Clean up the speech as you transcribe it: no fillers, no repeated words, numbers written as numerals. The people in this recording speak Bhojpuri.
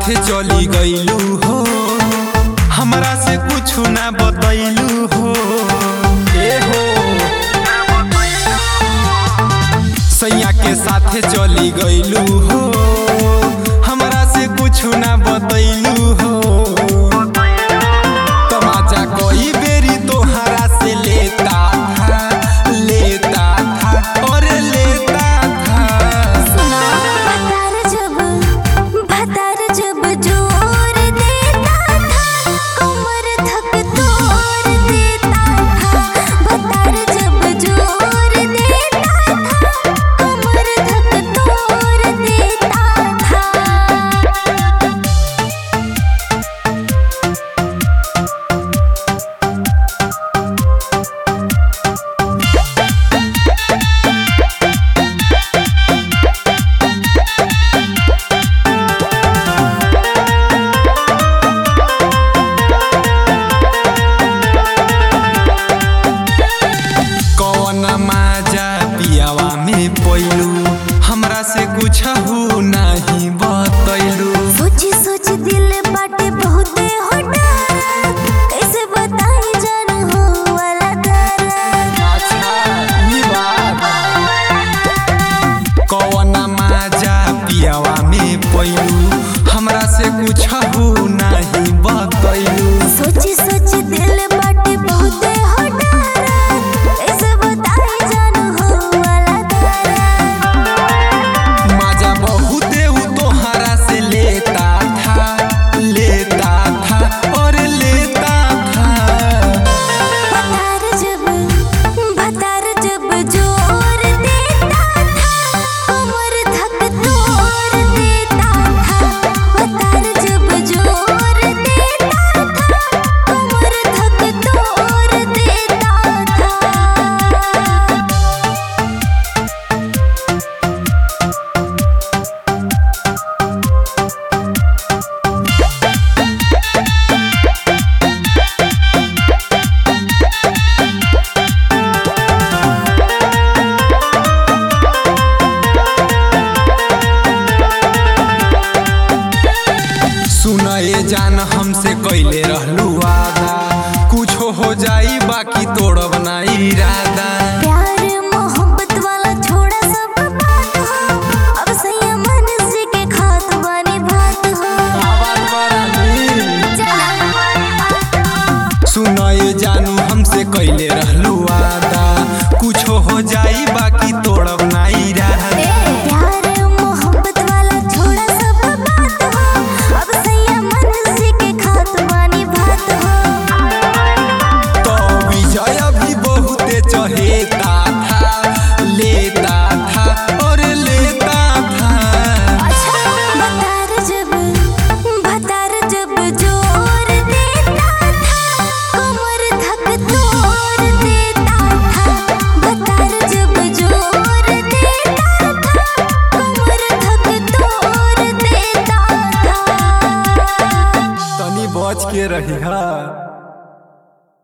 साथे चली गईलू हो, हमरा से कुछ ना बतैलू हो। ए हो सैया के साथे चली गईलू हो, हमरा से कुछ ना बतैलू हो। तमाचा कोई बेरी तोहरा से लेता था और लेता था। भतार जब जोर देता था, कमर धक तोड़ देता था। भतार जब जोर देता था, कमर धक तोड़ देता था। माजा पियावा में पइलू, हमरा से कुछ हो नहीं बतैलू। सोच सोच दिल बाटे बहुते हो डर, कैसे बताई जानू हो वाला कौना माजा पियावा में पइलू, हमरा से कुछ हो नहीं बतैलू। सोच सोच दिल बाटे बहुते हो डर, कैसे बताई जानू हो वाला माजा बहुते उ तोहरा से लेता था और लेता था। भतार जब जोर देता था, कमर धक तोड़ देता था। भतार जब जोर देता था, कमर धक तोड़ देता था। सुनाए जान हमसे कैले रहलू वादा, कुछो हो जाई बाकी तोड़ब ना इरादा। प्यार मोहब्बत वाला छोड़ा सब बात हो, अब सैया मन से के खात बानी बात हो। सुनाए जानू हमसे कैले रहलू